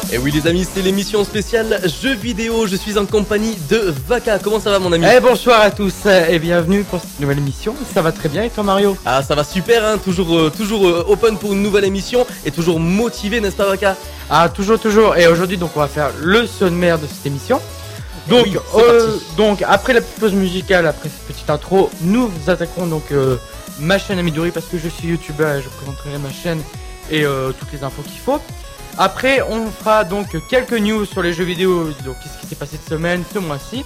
Et oui les amis, c'est l'émission spéciale jeux vidéo. Je suis en compagnie de Vaka. Comment ça va mon ami? Bonsoir à tous et bienvenue pour cette nouvelle émission. Ça va très bien et toi Mario? Ah ça va super hein, toujours open pour une nouvelle émission et toujours motivé, n'est-ce pas Vaka? Ah toujours. Et aujourd'hui donc on va faire le sommaire de cette émission. Donc, donc après la petite pause musicale, après cette petite intro, nous attaquerons donc ma chaîne Amidori parce que je suis youtubeur et je présenterai ma chaîne et toutes les infos qu'il faut. Après, on fera donc quelques news sur les jeux vidéo, donc qu'est-ce qui s'est passé cette semaine, ce mois-ci.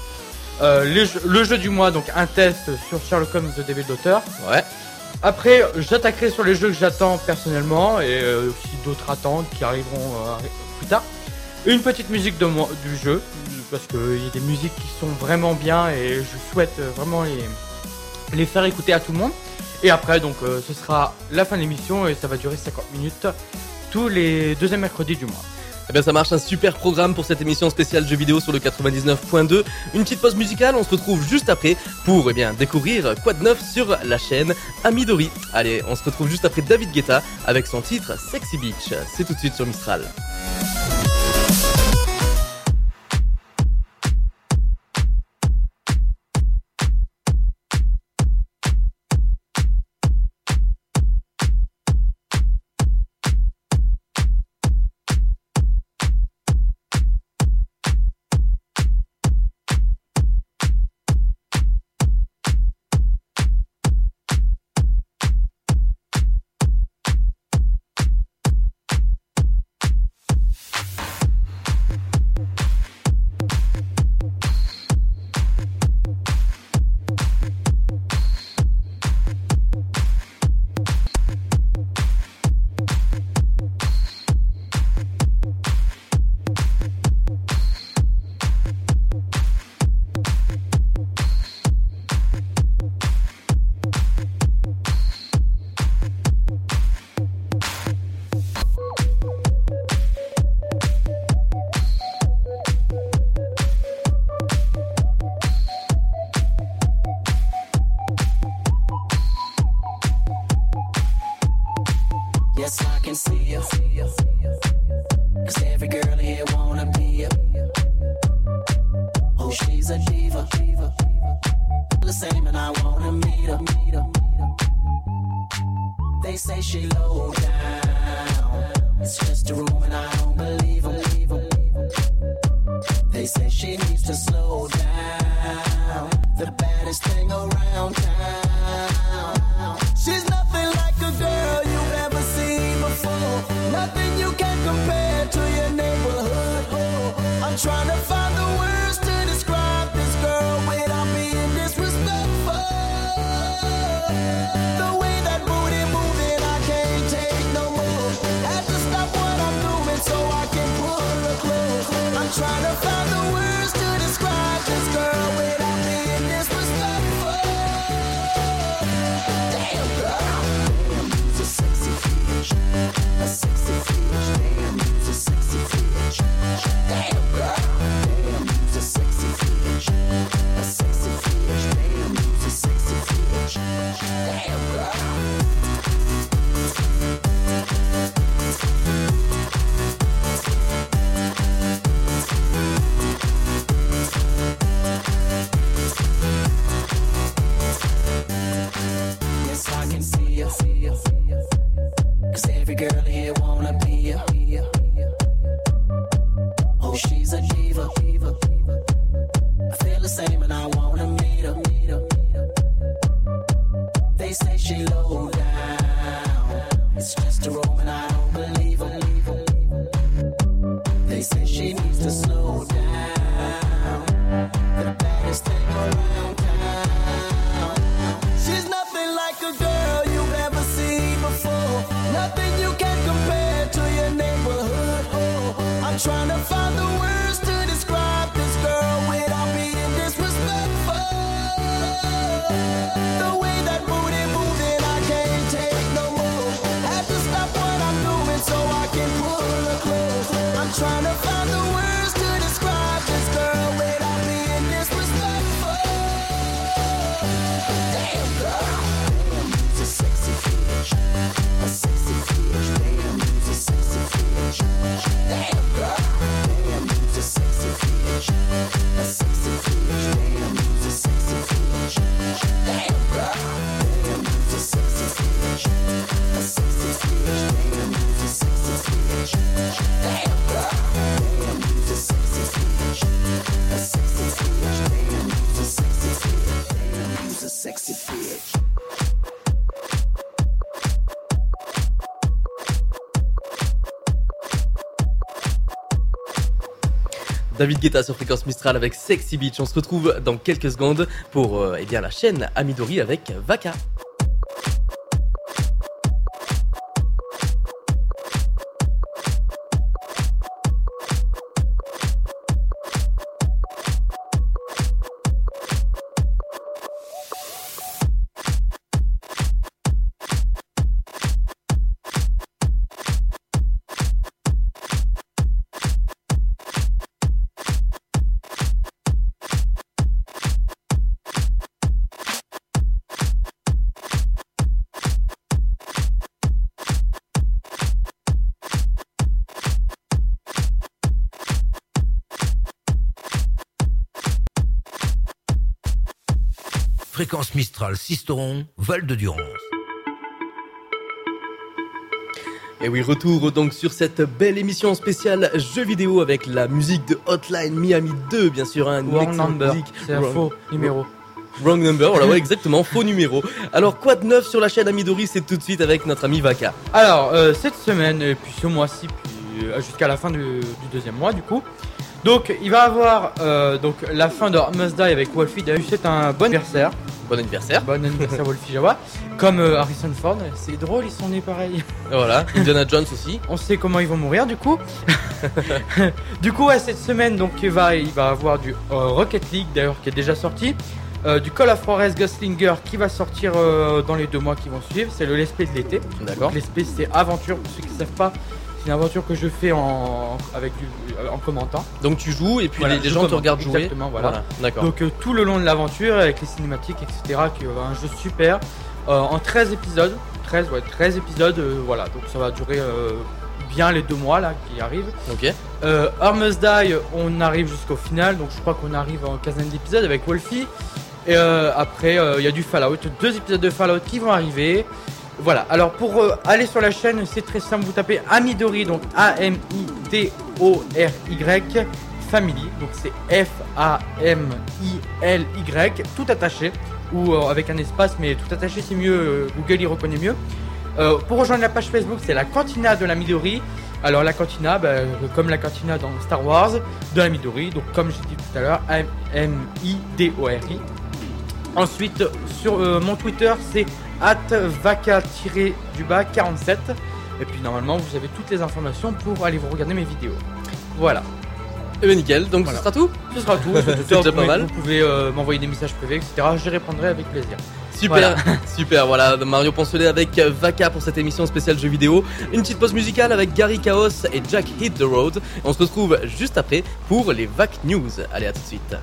Le jeu du mois, donc un test sur Sherlock Holmes The Devil Daughter. Ouais. Après, j'attaquerai sur les jeux que j'attends personnellement et aussi d'autres attentes qui arriveront plus tard. Une petite musique du jeu, parce qu'il y a des musiques qui sont vraiment bien et je souhaite vraiment les faire écouter à tout le monde. Et après, donc, ce sera la fin de l'émission et ça va durer 50 minutes. Tous les deuxièmes mercredis du mois. Eh bien ça marche, un super programme pour cette émission spéciale jeux vidéo sur le 99.2. Une petite pause musicale, on se retrouve juste après pour découvrir quoi de neuf sur la chaîne Amidori. Allez, on se retrouve juste après David Guetta avec son titre Sexy Beach. C'est tout de suite sur Mistral. She's nothing like a girl you've ever seen before. Nothing you can David Guetta sur Fréquence Mistral avec Sexy Beach. On se retrouve dans quelques secondes pour la chaîne Amidori avec Vaka. Fréquence Mistral, Sisteron, Val-de-Durance. Et oui, retour donc sur cette belle émission spéciale jeux vidéo avec la musique de Hotline Miami 2, bien sûr, hein, une Wrong excellente number, musique. c'est un faux numéro. Wrong number, voilà, ouais, exactement, faux numéro. Alors, quoi de neuf sur la chaîne Amidori, c'est tout de suite avec notre ami Vaka. Alors, cette semaine, et puis ce mois-ci, puis jusqu'à la fin du deuxième mois, du coup. Donc, il va avoir donc la fin de Must Die avec Wolfie. D'ailleurs, c'est un bon anniversaire. Bon anniversaire. Bon anniversaire, Wolfie Jawa. Comme Harrison Ford, c'est drôle, ils sont nés pareils. Voilà, Indiana Jones aussi. On sait comment ils vont mourir, du coup. Du coup, cette semaine, donc, il va avoir du Rocket League, d'ailleurs, qui est déjà sorti. Du Call of Juarez Gunslinger qui va sortir dans les 2 mois qui vont suivre. C'est le Let's Play de l'été. D'accord. Let's Play, c'est aventure. Pour ceux qui ne savent pas, c'est une aventure que je fais en commentant. Donc tu joues et puis Voilà, les gens te regardent jouer. Exactement, voilà. D'accord. Donc tout le long de l'aventure avec les cinématiques, etc. Qui est un jeu super. En 13 épisodes. 13 épisodes, voilà. Donc ça va durer bien les 2 mois là qui arrivent. Ok. Must Die, on arrive jusqu'au final. Donc je crois qu'on arrive en quinzaine d'épisodes avec Wolfie. Et après, il y a du Fallout. 2 épisodes de Fallout qui vont arriver. Voilà, alors pour aller sur la chaîne, c'est très simple, vous tapez Amidori, donc A-M-I-D-O-R-Y, Family, donc c'est F-A-M-I-L-Y, tout attaché, ou avec un espace, mais tout attaché c'est mieux, Google y reconnaît mieux. Pour rejoindre la page Facebook, c'est la Cantina de l'Amidori. Alors la Cantina, comme la Cantina dans Star Wars, de l'Amidori, donc comme j'ai dit tout à l'heure, A-M-I-D-O-R-I. Ensuite, sur mon Twitter, c'est @vaka-47. Et puis normalement, vous avez toutes les informations pour aller vous regarder mes vidéos. Voilà. Et bien nickel, donc Voilà. ce sera tout. Ce sera tout. C'est déjà pas mal. Vous pouvez m'envoyer des messages privés, etc. J'y répondrai avec plaisir. Super, super, voilà, Mario Poncelet avec Vaka pour cette émission spéciale jeux vidéo. Une petite pause musicale avec Gary Chaos et Jack Hit the Road. On se retrouve juste après pour les Vac News. Allez, à tout de suite.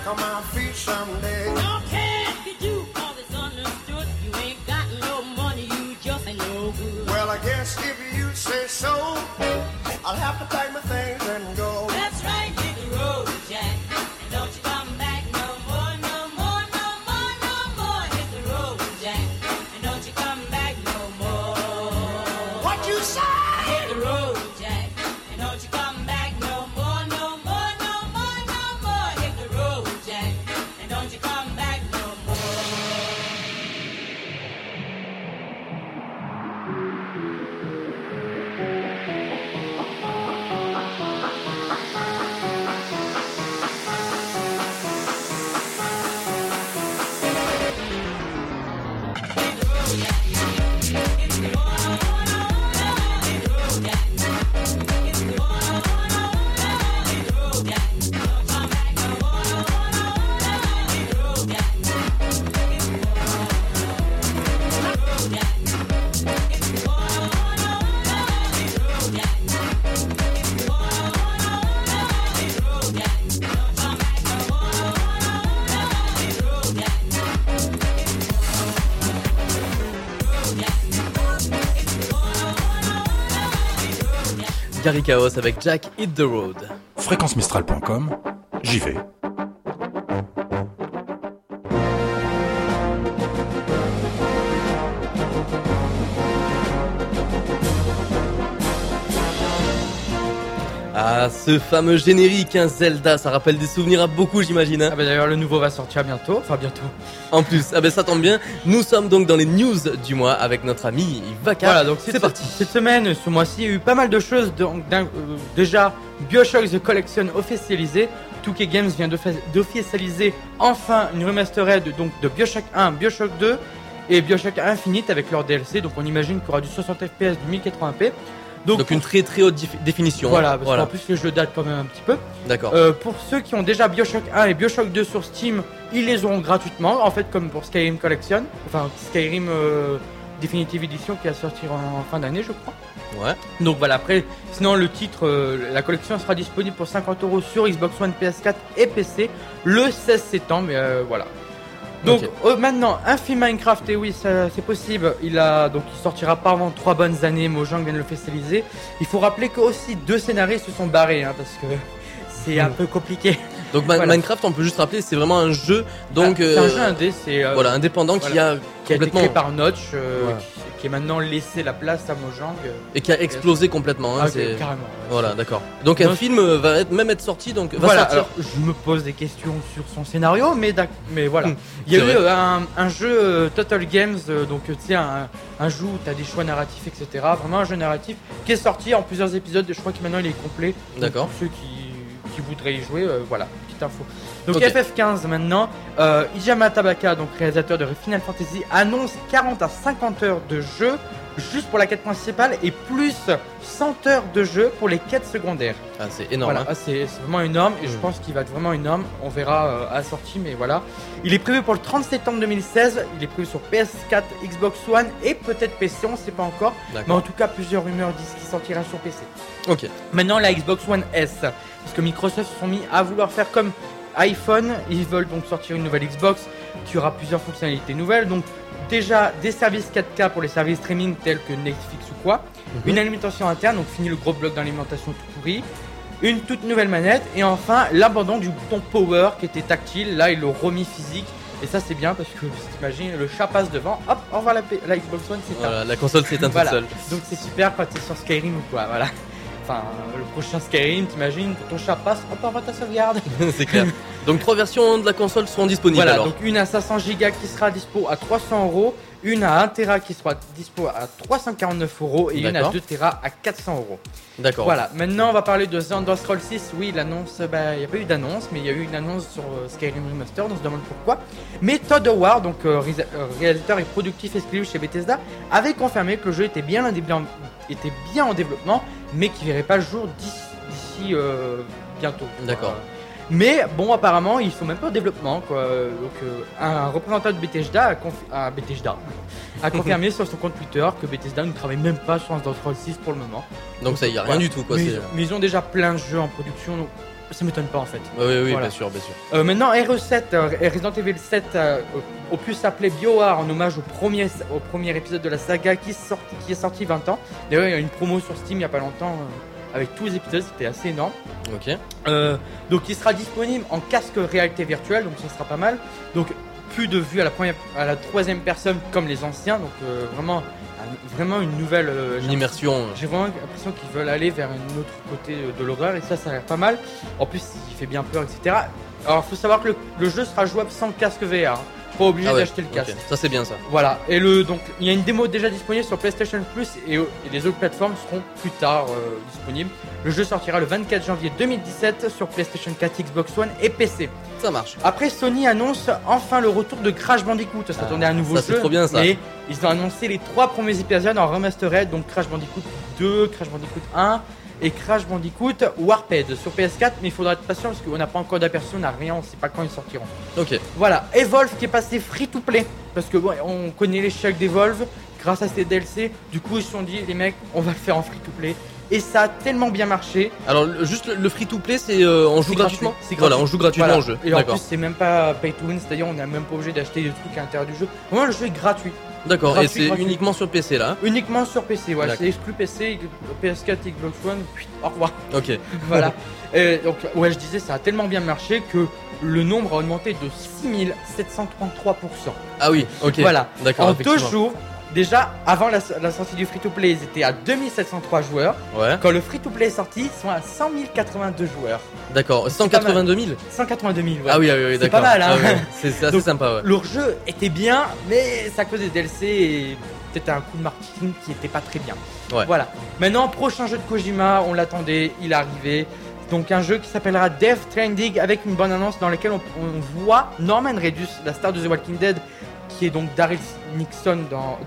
on my feet someday. Don't care if you do, 'cause it's understood. You ain't got no money, you just ain't no good. Well, I guess if you say so, I'll have to pack my things and go. That's right, hit the road, Jack. And don't you come back no more, no more, no more, no more. Hit the road, Jack. And don't you come back no more. What you say? Hit the road, Jack. And don't you come back no more, no more, no more, no more. Hit the road, Jack. And don't you come back no more. Gary Chaos avec Jack Hit the Road. Fréquencemistral.com, j'y vais. Ah, ce fameux générique, hein, Zelda, ça rappelle des souvenirs à beaucoup, j'imagine. Hein. Ah bah d'ailleurs le nouveau va sortir bientôt, enfin bientôt. En plus, ah ben ça tombe bien, nous sommes donc dans les news du mois avec notre ami Vaka. Voilà, donc c'est parti. Cette semaine, ce mois-ci, il y a eu pas mal de choses. Déjà, BioShock The Collection officialisé. 2K Games vient d'officialiser enfin une remastered donc, de BioShock 1, BioShock 2 et BioShock Infinite avec leur DLC. Donc on imagine qu'il y aura du 60 FPS, du 1080p. Donc une très très haute définition. Voilà, parce qu'en plus le jeu date quand même un petit peu. D'accord. Pour ceux qui ont déjà BioShock 1 et BioShock 2 sur Steam, ils les auront gratuitement, en fait comme pour Skyrim Collection, enfin Skyrim Definitive Edition qui va sortir en fin d'année je crois. Ouais. Donc voilà, après, sinon le titre, la collection sera disponible pour 50€ sur Xbox One, PS4 et PC le 16 septembre, voilà. Donc maintenant, un film Minecraft, et oui, ça, c'est possible, il sortira pas avant 3 bonnes années, Mojang vient de le officialiser. Il faut rappeler que aussi 2 scénaristes se sont barrés, hein, parce que c'est un peu compliqué. Donc voilà. Minecraft, on peut juste rappeler, c'est vraiment un jeu, donc c'est un jeu indé, c'est voilà, indépendant qui a été créé par Notch, qui est maintenant laissé la place à Mojang et qui a explosé complètement. Hein, c'est carrément. Voilà, d'accord. Donc un film va même être sorti, donc va voilà. sortir. Alors, je me pose des questions sur son scénario, mais voilà. Il y a eu un jeu Total Games, donc tu sais un jeu où tu as des choix narratifs, etc. Vraiment un jeu narratif qui est sorti en plusieurs épisodes. Je crois que maintenant il est complet. D'accord. Pour ceux qui voudraient y jouer, voilà, petite info. Donc FF15 maintenant, Ijama Tabaka, donc réalisateur de Final Fantasy, annonce 40 à 50 heures de jeu juste pour la quête principale et plus 100 heures de jeu pour les quêtes secondaires. Ah, c'est énorme. Voilà, c'est vraiment énorme et je pense qu'il va être vraiment énorme. On verra à la sortie, mais voilà. Il est prévu pour le 30 septembre 2016. Il est prévu sur PS4, Xbox One et peut-être PC, on ne sait pas encore. Mais en tout cas, plusieurs rumeurs disent qu'il sortira sur PC. Ok. Maintenant, la Xbox One S. Parce que Microsoft se sont mis à vouloir faire comme iPhone. Ils veulent donc sortir une nouvelle Xbox qui aura plusieurs fonctionnalités nouvelles. Donc, déjà des services 4K pour les services streaming tels que Netflix ou quoi. Une alimentation interne, donc fini le gros bloc d'alimentation tout pourri. Une toute nouvelle manette. Et enfin, l'abandon du bouton Power qui était tactile. Là, ils l'ont remis physique. Et ça, c'est bien parce que, t'imagines, le chat passe devant. Hop, au revoir la Xbox One, c'est voilà, la console s'éteint toute seule. Donc, c'est super quand t'es sur Skyrim ou quoi. Voilà. Enfin, le prochain Skyrim, t'imagines, quand ton chat passe, hop, on va ta sauvegarde. C'est clair. Donc 3 versions de la console seront disponibles voilà, alors. Donc une à 500 Go qui sera dispo à 300€, une à 1 Tera qui sera dispo à 349€ et une à 2 Tera à 400€. D'accord. Voilà, maintenant on va parler de The Elder Scrolls 6. Oui, l'annonce, il n'y a pas eu d'annonce, mais il y a eu une annonce sur Skyrim Remastered, on se demande pourquoi. Mais Todd Howard, donc réalisateur et productif exclusif chez Bethesda, avait confirmé que le jeu était bien en développement, mais qu'il ne verrait pas le jour d'ici bientôt. D'accord. Mais bon, apparemment, ils sont même pas en développement, quoi. Donc, un représentant de Bethesda a confirmé sur son compte Twitter que Bethesda ne travaille même pas sur Elder Scrolls 6 pour le moment. Donc ça y a rien du tout, quoi. Mais ils ont déjà plein de jeux en production. Donc, ça m'étonne pas en fait. Oui, Voilà. bien sûr, bien sûr. Maintenant, RE7, Resident Evil 7, opus appelé BioWare en hommage au premier épisode de la saga qui est sorti 20 ans. D'ailleurs, il y a une promo sur Steam il y a pas longtemps avec tous les épisodes, c'était assez énorme. Ok. Donc, il sera disponible en casque réalité virtuelle, donc ça sera pas mal. Donc, plus de vue à la troisième personne comme les anciens, donc vraiment une nouvelle. Une immersion. J'ai vraiment l'impression qu'ils veulent aller vers un autre côté de l'horreur et ça a l'air pas mal. En plus, il fait bien peur, etc. Alors, il faut savoir que le jeu sera jouable sans casque VR. Hein. Pas obligé Ah ouais, d'acheter le casque. ok. Ça c'est bien ça. Voilà. Et donc, il y a une démo déjà disponible sur PlayStation Plus et les autres plateformes seront plus tard disponibles. Le jeu sortira le 24 janvier 2017 sur PlayStation 4, Xbox One et PC. Ça marche. Après, Sony annonce enfin le retour de Crash Bandicoot. Ça s'attendait à un nouveau ça, jeu. c'est trop bien, ça. Mais ils ont annoncé les 3 premiers épisodes en remastered, donc Crash Bandicoot 2, Crash Bandicoot 1 et Crash Bandicoot Warped sur PS4. Mais il faudra être patient parce qu'on n'a pas encore d'aperçu, on n'a rien, on sait pas quand ils sortiront. Ok. Voilà, Evolve qui est passé free to play. Parce que bon, on connaît l'échec d'Evolve grâce à ces DLC. Du coup, ils se sont dit, les mecs, on va le faire en free to play. Et ça a tellement bien marché. Alors juste le free-to-play, c'est on joue C'est gratuitement. gratuit, c'est Voilà, gratuit. on joue gratuitement Voilà. au jeu. Et en D'accord. plus, c'est même pas pay to win, c'est-à-dire on n'est même pas obligé d'acheter des trucs à l'intérieur du jeu. Vraiment, le jeu est gratuit. D'accord. Et gratuit, c'est gratuit. uniquement sur PC là. Uniquement sur PC, ouais. D'accord. C'est exclu PC, PS4, Xbox One. Puis, au revoir. Ok. Voilà. Donc, ouais, je disais, ça a tellement bien marché que le nombre a augmenté de 6733%. Ah oui. Ok. Voilà. D'accord. En 2 effectivement. jours, déjà, avant la sortie du free-to-play, ils étaient à 2703 joueurs. Ouais. Quand le free-to-play est sorti, ils sont à 100 082 joueurs. D'accord. 182 000. 182 000, ouais. Ah oui, C'est d'accord. pas mal, hein. Ah ouais. C'est assez Donc, sympa, ouais. Leur jeu était bien, mais c'est à cause des DLC et peut-être un coup de marketing qui était pas très bien. Ouais. Voilà. Maintenant, prochain jeu de Kojima, on l'attendait, il est arrivé. Donc un jeu qui s'appellera Death Stranding avec une bonne annonce dans laquelle on voit Norman Reedus, la star de The Walking Dead, qui est donc Daryl Dixon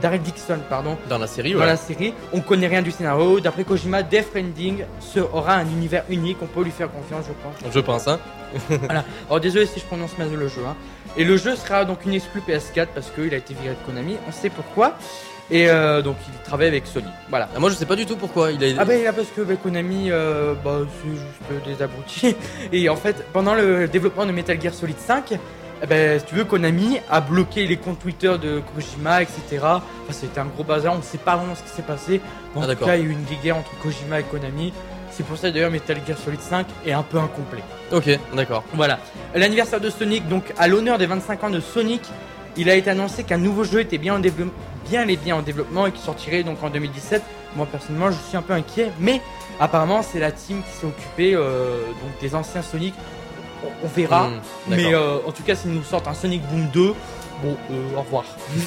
Dans la série, dans ouais. la série. On connaît rien du scénario. D'après Kojima, Death Stranding aura un univers unique. On peut lui faire confiance, je pense. Je pense, hein. Voilà. Alors désolé si je prononce mal le jeu. Hein. Et le jeu sera donc une exclue PS4 parce qu'il a été viré de Konami. On sait pourquoi. Et donc il travaille avec Sony. Voilà. Ah, moi je sais pas du tout pourquoi il a. Ah bah parce que Konami, c'est juste des abrutis. Et en fait, pendant le développement de Metal Gear Solid 5, si tu veux, Konami a bloqué les comptes Twitter de Kojima, etc. Enfin, c'était un gros bazar, on ne sait pas vraiment ce qui s'est passé. Mais en tout d'accord. cas, il y a eu une guerre entre Kojima et Konami. C'est pour ça d'ailleurs Metal Gear Solid 5 est un peu incomplet. Ok, d'accord. Voilà. L'anniversaire de Sonic, donc à l'honneur des 25 ans de Sonic, il a été annoncé qu'un nouveau jeu était bien en développement et qui sortirait donc en 2017. Moi personnellement, je suis un peu inquiet, mais apparemment c'est la team qui s'est occupée donc des anciens Sonic. On verra, mais d'accord. en tout cas, s'ils nous sortent un Sonic Boom 2, bon, au revoir.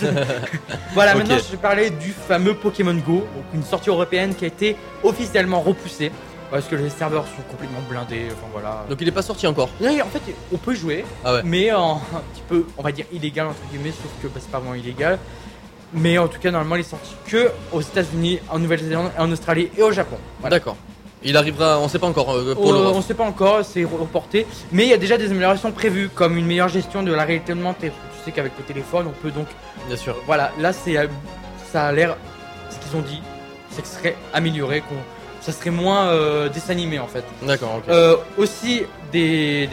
Voilà, Ok. maintenant je vais parler du fameux Pokémon Go, donc une sortie européenne qui a été officiellement repoussée parce que les serveurs sont complètement blindés. Enfin voilà. Donc il est pas sorti encore. Oui, en fait, on peut jouer, Ah ouais. mais un petit peu, on va dire illégal entre guillemets, sauf que c'est pas vraiment illégal. Mais en tout cas, normalement, il est sorti que aux États-Unis, en Nouvelle-Zélande, en Australie et au Japon. Voilà. D'accord. Il arrivera, on sait pas encore pour l'Europe. On sait pas encore, c'est reporté, mais il y a déjà des améliorations prévues, comme une meilleure gestion de la réalité augmentée. Tu sais qu'avec le téléphone, on peut donc, Bien sûr. voilà, là ça a l'air, ce qu'ils ont dit, c'est que ce serait amélioré, ça serait moins désanimé en fait. D'accord, ok. Aussi des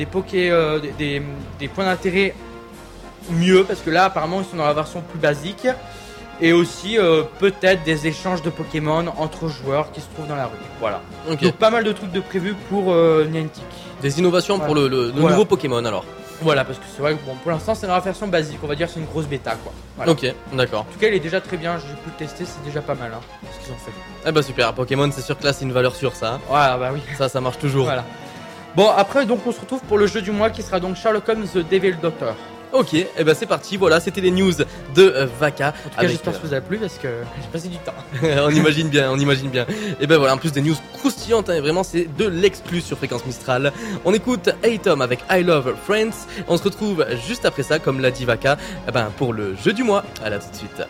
points d'intérêt mieux, parce que là apparemment ils sont dans la version plus basique. Et aussi peut-être des échanges de Pokémon entre joueurs qui se trouvent dans la rue. Voilà. Ok. Donc pas mal de trucs de prévus pour Niantic. Des innovations pour le Voilà. nouveau Pokémon alors. Voilà, parce que c'est vrai que bon, pour l'instant c'est dans la version basique. On va dire que c'est une grosse bêta quoi. Voilà. Ok, d'accord. En tout cas, il est déjà très bien. J'ai pu le tester, c'est déjà pas mal hein, ce qu'ils ont fait. Eh bah super, Pokémon c'est sûr que là c'est une valeur sûre ça. hein. Ouais, bah oui. Ça marche toujours. Voilà. Bon, après donc on se retrouve pour le jeu du mois qui sera donc Sherlock Holmes The Devil Doctor. Ok, et bah c'est parti, voilà, c'était les news de Vaka. En tout cas, j'espère que ça vous a plu parce que j'ai passé du temps. on imagine bien, on imagine bien. Et ben voilà, en plus des news croustillantes, hein, vraiment c'est de l'exclus sur Fréquence Mistral. On écoute Atom avec I Love Friends. On se retrouve juste après ça, comme l'a dit Vaka, pour le jeu du mois. À là tout de suite.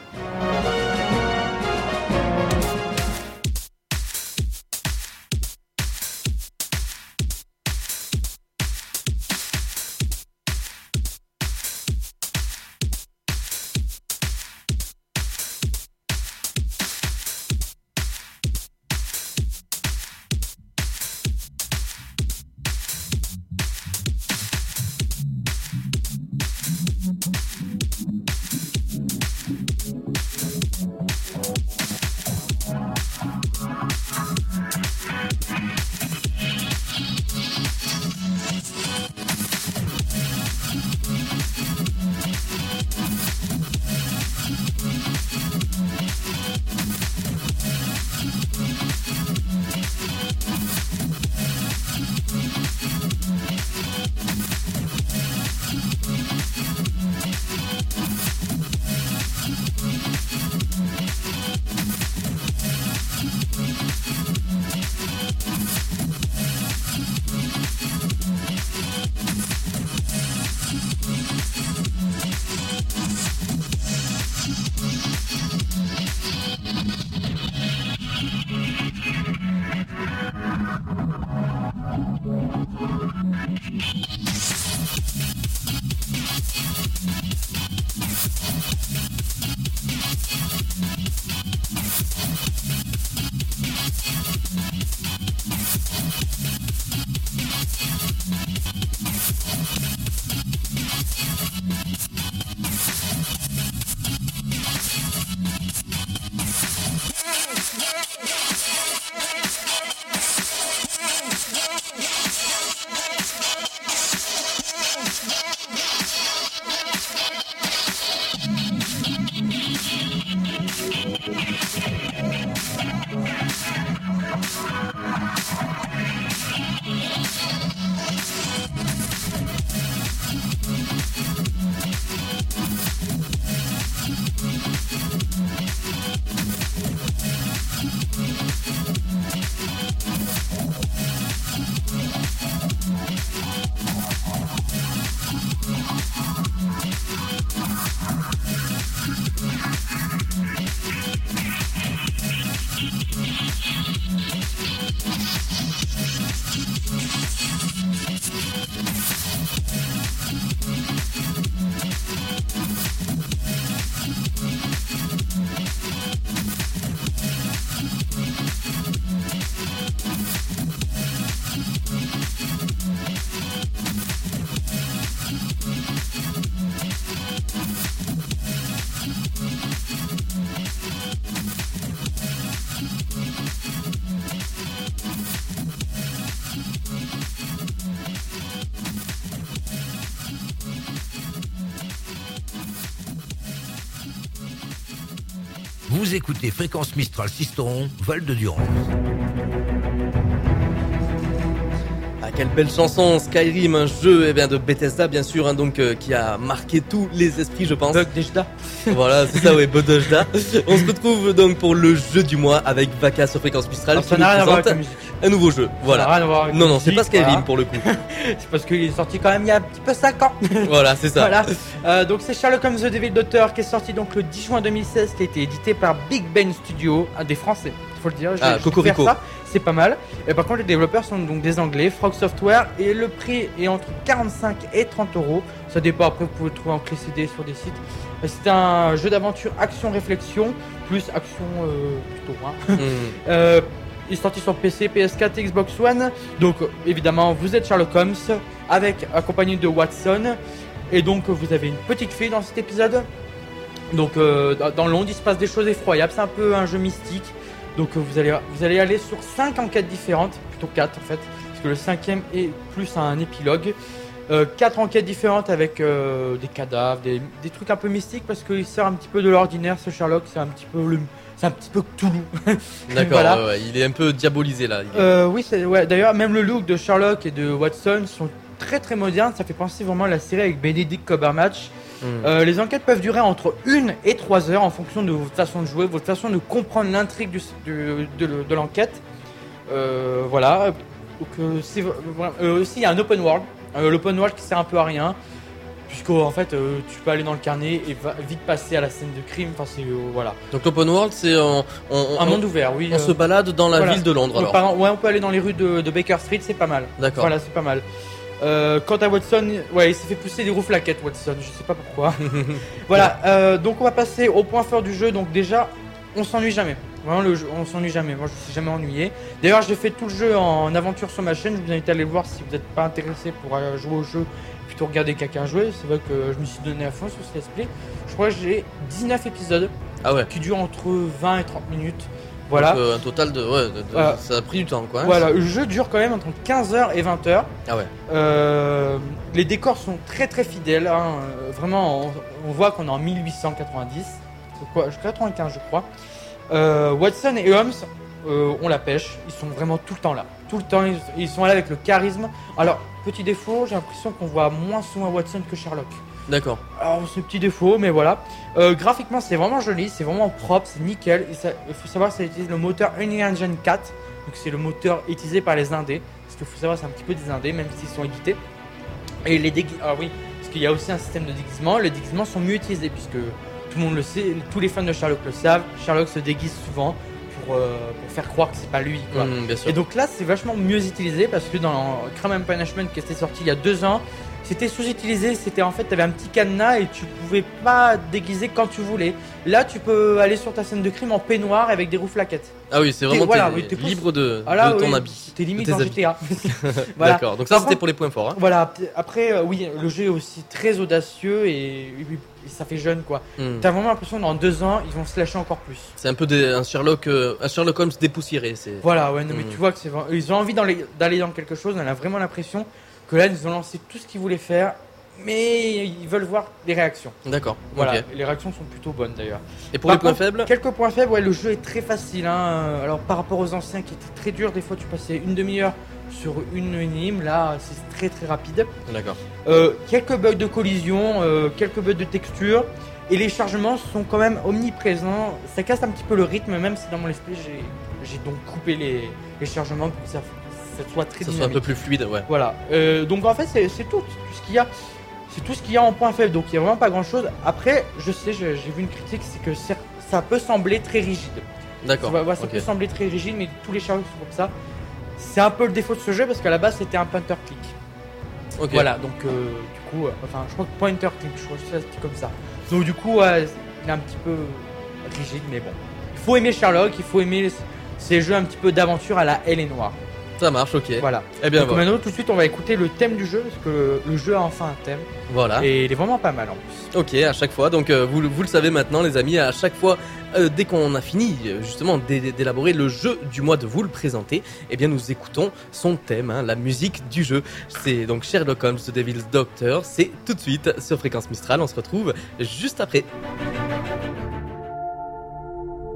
Vous écoutez Fréquence Mistral Sisteron, Val de Durance. Ah, quelle belle chanson, Skyrim, un jeu de Bethesda bien sûr, hein, donc qui a marqué tous les esprits, je pense. Bug Dejda. Voilà, c'est ça, ouais, Bethesda. On se retrouve donc pour le jeu du mois avec Vaca sur Fréquence Mistral. Alors, qui ça nous n'a rien à voir avec présente la musique. un nouveau jeu. Ça n'a Voilà. rien à voir avec Non, la non, c'est pas musique, Skyrim voilà. pour le coup. C'est parce qu'il est sorti quand même il y a un petit peu 5 ans. Voilà, c'est ça. Voilà. Donc c'est Sherlock Holmes The Devil Daughter qui est sorti donc le 10 juin 2016, qui a été édité par Big Ben Studio, un des Français. Faut le dire. Ah, j'ai Cocorico. découvert ça, c'est pas mal. Et par contre les développeurs sont donc des Anglais, Frog Software, et le prix est entre 45 et 30 euros. Ça dépend. Après vous pouvez le trouver en clé CD sur des sites. C'est un jeu d'aventure action réflexion plus action plutôt. Hein. Hmm. Il est sorti sur PC, PS4 et Xbox One. Donc évidemment vous êtes Sherlock Holmes avec accompagné de Watson. Et donc vous avez une petite fille dans cet épisode. Donc dans le monde il se passe des choses effroyables. C'est un peu un jeu mystique. Donc vous allez aller sur 5 enquêtes différentes, plutôt 4 en fait, parce que le 5e est plus un épilogue. 4 enquêtes différentes avec des cadavres, des trucs un peu mystiques, parce qu'il sort un petit peu de l'ordinaire. Ce Sherlock, c'est un petit peu Cthulhu. D'accord, Voilà. ouais, il est un peu diabolisé là. Oui, ouais, d'ailleurs même le look de Sherlock et de Watson sont très très modernes. Ça fait penser vraiment à la série avec Benedict Cumberbatch. Les enquêtes peuvent durer entre 1 et 3 heures en fonction de votre façon de jouer, votre façon de comprendre l'intrigue de l'enquête. Voilà. Donc, aussi il y a un open world. L'open world qui sert un peu à rien, puisqu'en fait tu peux aller dans le carnet et vite passer à la scène de crime. Enfin c'est voilà. Donc l'open world, c'est Un monde ouvert, oui. on se balade dans la voilà. ville de Londres alors. Ouais, on peut aller dans les rues de Baker Street, c'est pas mal. D'accord. Voilà, c'est pas mal. Quant à Watson, ouais, il s'est fait pousser des rouflaquettes, Watson, je sais pas pourquoi. Voilà, donc on va passer au point fort du jeu. Donc déjà, on s'ennuie jamais. Vraiment, le jeu, on s'ennuie jamais. Moi, je me suis jamais ennuyé. D'ailleurs, j'ai fait tout le jeu en aventure sur ma chaîne. Je vous invite à aller le voir si vous n'êtes pas intéressé pour jouer au jeu, plutôt regarder quelqu'un jouer. C'est vrai que je me suis donné à fond sur ce let's play. Je crois que j'ai 19 épisodes Ah ouais. qui durent entre 20 et 30 minutes. Voilà. Donc, un total de ça a pris du temps quoi. Hein. Voilà, le jeu dure quand même entre 15h et 20h. Ah ouais. Les décors sont très très fidèles. Hein. Vraiment, on voit qu'on est en 1890. C'est quoi, 95 je crois. Watson et Holmes ont la pêche. Ils sont vraiment tout le temps là. Tout le temps, ils sont là avec le charisme. Alors, petit défaut, j'ai l'impression qu'on voit moins souvent Watson que Sherlock. D'accord. Alors, c'est un petit défaut, mais voilà. Graphiquement, c'est vraiment joli, c'est vraiment propre, c'est nickel. Il faut savoir que ça utilise le moteur Unreal Engine 4. Donc, c'est le moteur utilisé par les indés. Parce qu'il faut savoir, c'est un petit peu des indés, même s'ils sont édités. Et les ah oui, parce qu'il y a aussi un système de déguisement. Les déguisements sont mieux utilisés, puisque tout le monde le sait, tous les fans de Sherlock le savent. Sherlock se déguise souvent pour faire croire que c'est pas lui, quoi. Bien sûr. Et donc là, c'est vachement mieux utilisé parce que dans Crime and Punishment qui était sorti il y a 2 ans, c'était sous-utilisé. C'était en fait, tu avais un petit cadenas et tu pouvais pas déguiser quand tu voulais. Là, tu peux aller sur ta scène de crime en peignoir avec des roues-flaquettes. Ah oui, c'est vraiment voilà, t'es oui, t'es plus- libre de ton oui, habit. t'es limite de tes dans habits. GTA. Voilà. D'accord. Donc ça Par c'était contre- pour les points forts. Hein. Voilà. Après, oui, le jeu est aussi très audacieux et ça fait jeune, quoi. Hmm. T'as vraiment l'impression que dans 2 ans, ils vont se lâcher encore plus. C'est un peu un Sherlock Holmes dépoussiéré. C'est. Voilà, ouais, non, mais Mm. tu vois que ils ont envie d'aller dans quelque chose. On a vraiment l'impression que là, ils ont lancé tout ce qu'ils voulaient faire, mais ils veulent voir les réactions. D'accord. Voilà, Ok. les réactions sont plutôt bonnes d'ailleurs. Et pour Par les points contre, faibles. Quelques points faibles, ouais, le jeu est très facile. Hein. Alors par rapport aux anciens qui étaient très durs, des fois tu passais une demi-heure sur une énigme. Là, c'est très très rapide. D'accord. Quelques bugs de collision, quelques bugs de texture. Et les chargements sont quand même omniprésents. Ça casse un petit peu le rythme, même si dans mon esprit j'ai donc coupé les chargements pour que ça soit très Ça soit un dynamique. peu plus fluide, ouais. Voilà. Donc en fait c'est tout ce qu'il y a. C'est tout ce qu'il y a en point faible. Donc il n'y a vraiment pas grand chose. Après, je sais, j'ai vu une critique, c'est que ça peut sembler très rigide. D'accord. Ça ok. peut sembler très rigide, mais tous les Sherlock sont comme ça. C'est un peu le défaut de ce jeu parce qu'à la base c'était un pointer click. Ok. Voilà, donc du coup, enfin, je crois que pointer click, je crois que c'est comme ça. Donc du coup, il est un petit peu rigide, mais bon. Il faut aimer Sherlock, il faut aimer ces jeux un petit peu d'aventure à la Elle est noire. Ça marche, ok. Voilà. Eh bien Donc voilà. maintenant, tout de suite, on va écouter le thème du jeu parce que le jeu a enfin un thème Voilà. et il est vraiment pas mal en plus. Ok, à chaque fois. Donc vous le savez maintenant, les amis, à chaque fois, dès qu'on a fini justement d'élaborer le jeu du mois, de vous le présenter, eh bien nous écoutons son thème, hein, la musique du jeu. C'est donc Sherlock Holmes The Devil's Doctor. C'est tout de suite sur Fréquence Mistral. On se retrouve juste après. Sherlock Holmes, the devil's doctor, say tout de suite sur Fréquence Mistral. On se retrouve juste après. 'Cause I'm a Sherlock Holmes, the devil's doctor.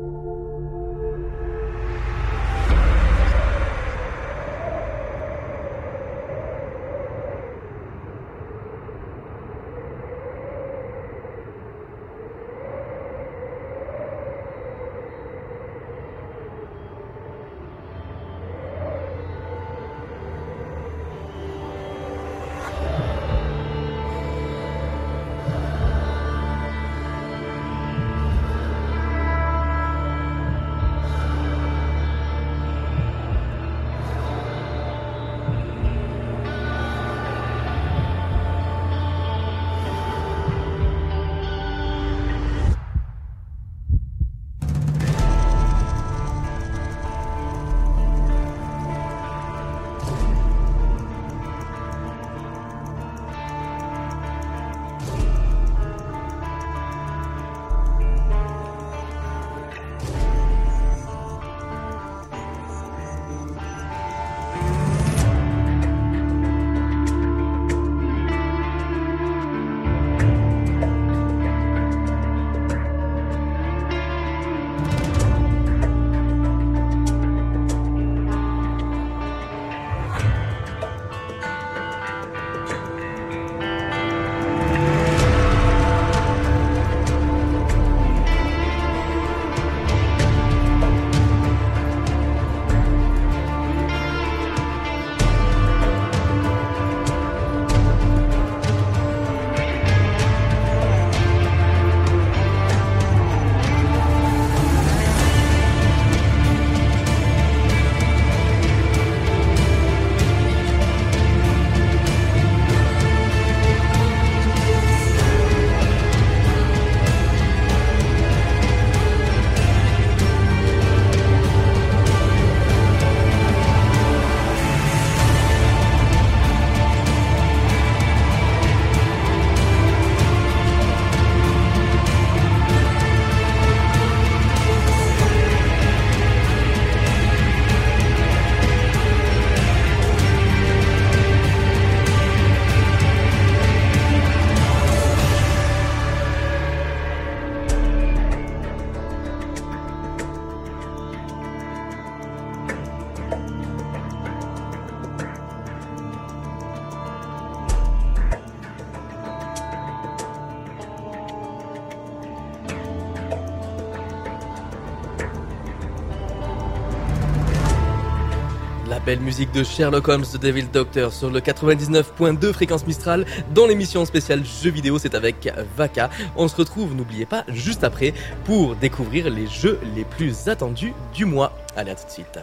belle musique de Sherlock Holmes, The Devil Doctor sur le 99.2 Fréquence Mistral. Dans l'émission spéciale jeux vidéo, c'est avec Vaka. On se retrouve, n'oubliez pas, juste après pour découvrir les jeux les plus attendus du mois. Allez, à tout de suite.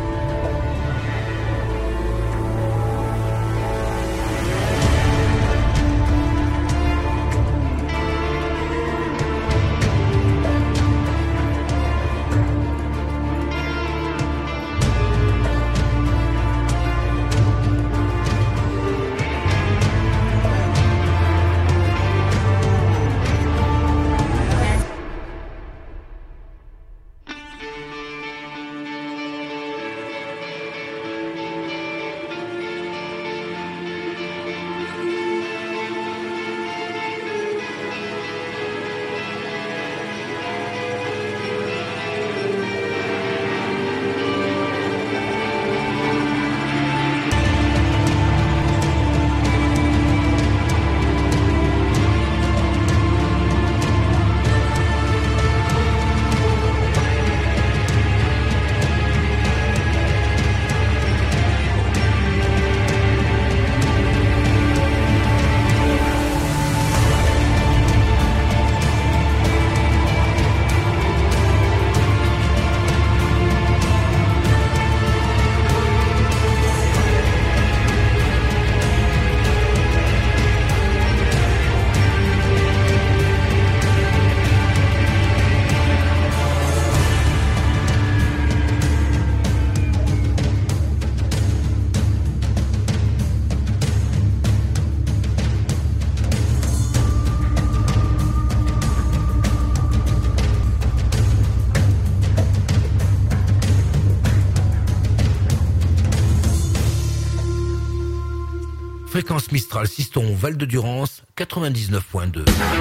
Fréquence Mistral Siston Val de Durance 99.2.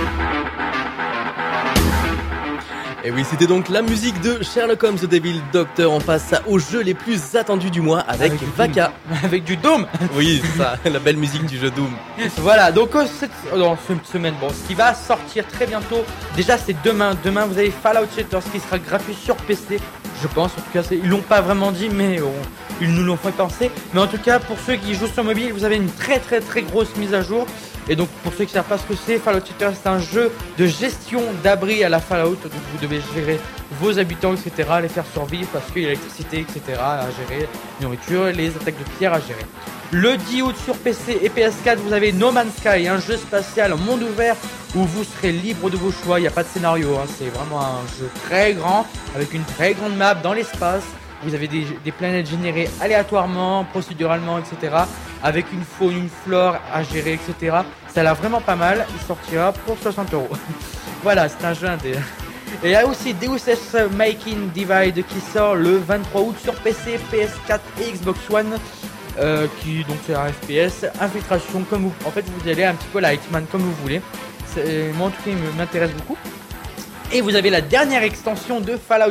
Et oui, c'était donc la musique de Sherlock Holmes, The Devil Doctor. On passe aux jeux les plus attendus du mois avec Vaka. Avec du Doom. Oui, c'est ça, la belle musique du jeu Doom. Voilà, donc cette semaine, bon, ce qui va sortir très bientôt, déjà c'est demain. Demain, vous avez Fallout Shelter qui sera gratuit sur PC, je pense. En tout cas, ils l'ont pas vraiment dit, mais ils nous l'ont fait penser. Mais en tout cas, pour ceux qui jouent sur mobile, vous avez une très grosse mise à jour. Et donc, pour ceux qui ne savent pas ce que c'est, Fallout Shelter, c'est un jeu de gestion d'abri à la Fallout. Donc, vous devez gérer vos habitants, etc., les faire survivre parce qu'il y a l'électricité, etc., à gérer, nourriture, les attaques de pierre à gérer. Le 10 août sur PC et PS4, vous avez No Man's Sky, un jeu spatial en monde ouvert où vous serez libre de vos choix. Il n'y a pas de scénario, hein. C'est vraiment un jeu très grand avec une très grande map dans l'espace. Vous avez des planètes générées aléatoirement, procéduralement, etc. Avec une faune, une flore à gérer, etc. Ça a l'air vraiment pas mal. Il sortira pour 60€. Voilà, c'est un jeu indé. Et il y a aussi Deus Ex Making Divide qui sort le 23 août sur PC, PS4 et Xbox One. Qui donc c'est un FPS, infiltration comme vous. En fait, vous allez un petit peu la Hitman comme vous voulez. Moi en tout cas, il m'intéresse beaucoup. Et vous avez la dernière extension de Fallout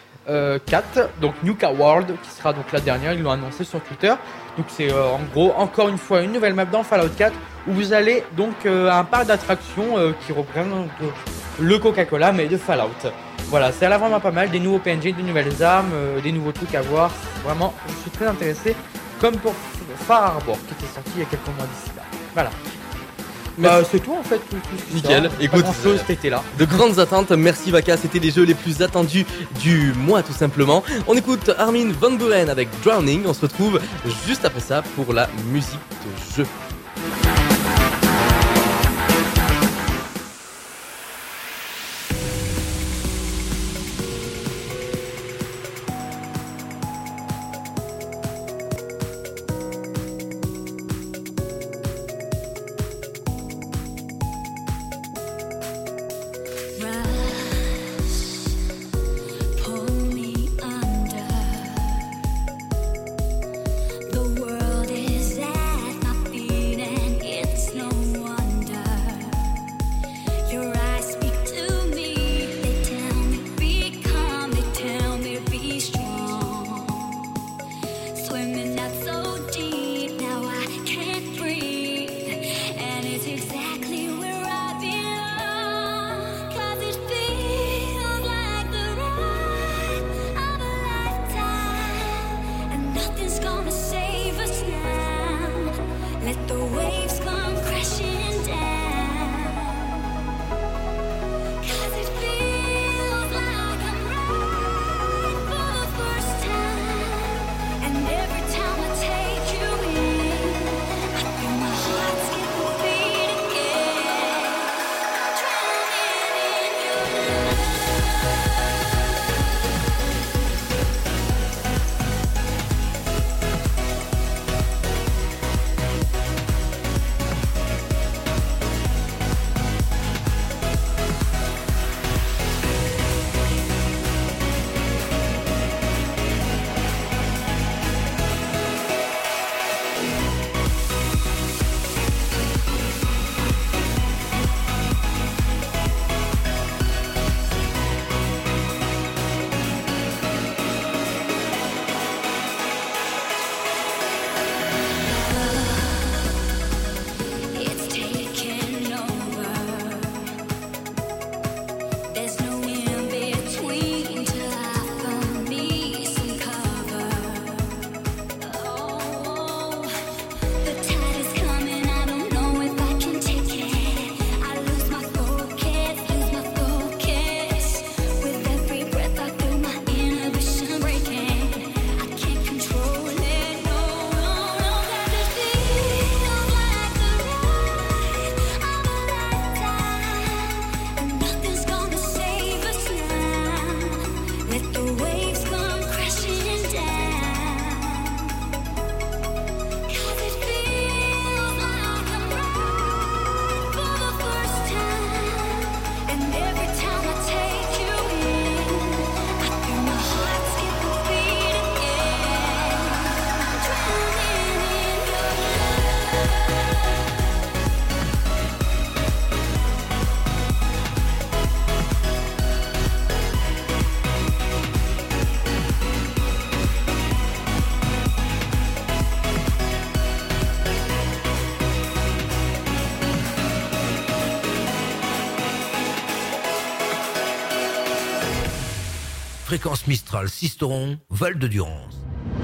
4, donc Nuka World, qui sera donc la dernière, ils l'ont annoncé sur Twitter. Donc c'est en gros encore une fois une nouvelle map dans Fallout 4 où vous allez donc à un parc d'attractions qui représente le Coca-Cola mais de Fallout. Voilà, ça a l'air vraiment pas mal, des nouveaux PNG, des nouvelles armes, des nouveaux trucs à voir. Vraiment, je suis très intéressé, comme pour Far Harbor qui était sorti il y a quelques mois d'ici là. Voilà. C'est tout en fait. Tout nickel, écoute, là. De grandes attentes, merci Vaka, c'était les jeux les plus attendus du mois tout simplement. On écoute Armin van Buuren avec Drowning, on se retrouve juste après ça pour la musique de jeu. The world is at my feet. Fréquence Mistral, Sisteron, Val-de-Durance.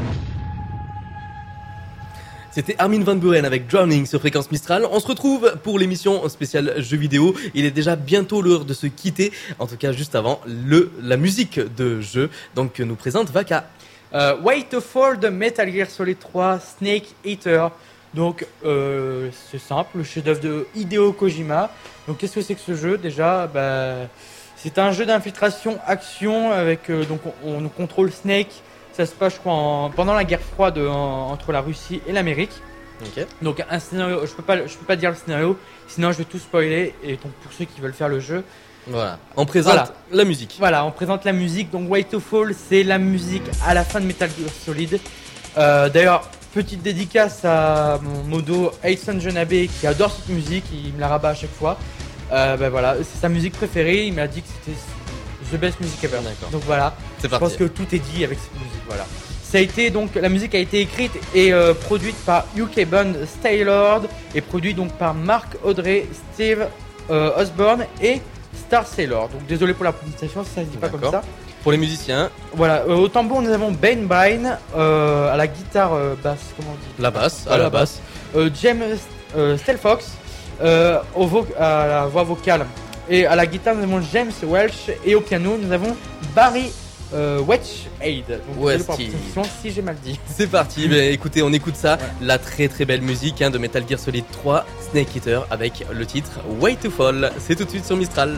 C'était Armin van Buuren avec Drowning sur Fréquence Mistral. On se retrouve pour l'émission spéciale jeux vidéo. Il est déjà bientôt l'heure de se quitter. En tout cas, juste avant, la musique de jeu donc, que nous présente Vaka. Way to Fall de Metal Gear Solid 3 Snake Eater. Donc, c'est simple, le chef-d'œuvre de Hideo Kojima. Donc, qu'est-ce que c'est que ce jeu déjà? C'est un jeu d'infiltration action avec donc on contrôle Snake. Ça se passe, je crois, pendant la guerre froide entre la Russie et l'Amérique. Ok. Donc un scénario, je peux pas dire le scénario, sinon je vais tout spoiler. Et donc pour ceux qui veulent faire le jeu, Voilà. On présente la musique. voilà, on présente la musique. Donc Way to Fall, c'est la musique à la fin de Metal Gear Solid. D'ailleurs, petite dédicace à mon modo Ayson Jenabe qui adore cette musique, il me la rabat à chaque fois. Voilà, c'est sa musique préférée. Il m'a dit que c'était the best music ever. D'accord. Donc voilà. C'est Je parti. pense que tout est dit avec cette musique, voilà. Ça a été donc la musique a été écrite et produite par UK Band Staylord et produite donc par Mark Audrey, Steve Osborne et Star Sailor. Donc désolé pour la prononciation, ça se dit pas comme D'accord. ça. Pour les musiciens, Voilà, au tambour nous avons Ben Bryan, à la guitare basse, comment on dit? la basse, À la basse. James Stelfox à la voix vocale et à la guitare nous avons James Welch et au piano nous avon Barry Wetchade. Donc désolé pour la Westy. prononciation si j'ai mal dit. c'est parti. Écoutez, on écoute ça. La très très belle musique de Metal Gear Solid 3 Snake Eater avec le titre Way to Fall. C'est tout de suite sur Mistral.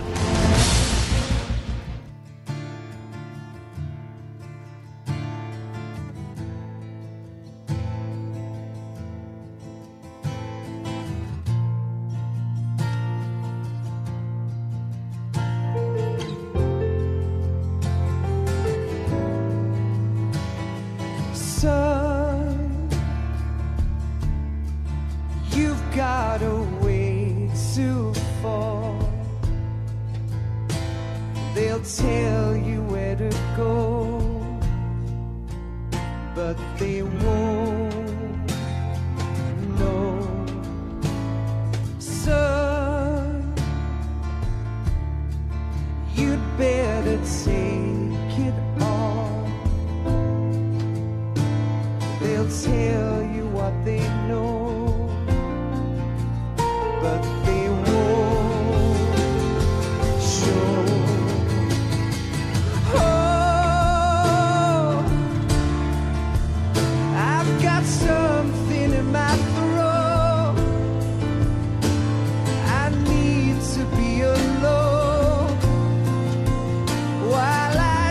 Son, you've got a way to fall. They'll tell you where to go, but they won't know. Son, you'd better take it on. They'll tell you what they know, but they won't show. Oh, I've got something in my throat. I need to be alone while I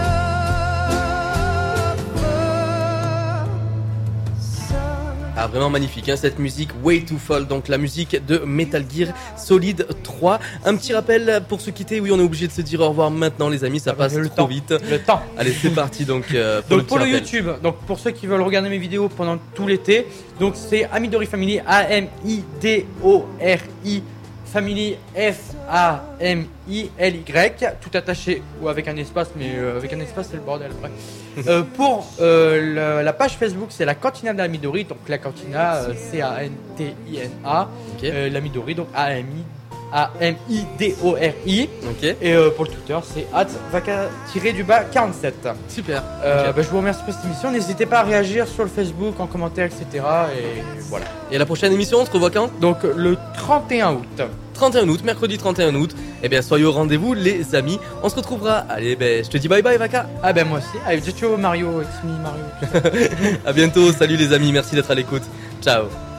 Ah, vraiment magnifique cette musique Way to Fall, donc la musique de Metal Gear Solid 3. Un petit rappel pour se quitter, oui on est obligé de se dire au revoir maintenant les amis, ça passe le trop temps. vite. Le temps. Allez c'est parti donc Donc pour le petit rappel. YouTube, donc pour ceux qui veulent regarder mes vidéos pendant tout l'été, donc c'est Amidori Family, A-M-I-D-O-R-I Family, F-A-M-I-L-Y, tout attaché ou avec un espace, mais avec un espace c'est le bordel après. Pour la page Facebook, c'est la Cantina de la Midori, donc la Cantina, C-A-N-T-I-N-A, Ok. la Midori, donc A-M-I-D-O-R-I. Ok, Et pour le Twitter, c'est @vaca-47. super. Je vous remercie pour cette émission. N'hésitez pas à réagir sur le Facebook, en commentaire, etc. Et voilà. Et la prochaine émission on se revoit quand? Donc le 31 août. 31 août, mercredi 31 août. Eh bien soyez au rendez-vous les amis, on se retrouvera. Allez je te dis bye bye Vaka. Ah ben moi aussi. Allez, ciao Mario, it's me Mario. À bientôt, salut les amis, merci d'être à l'écoute. Ciao.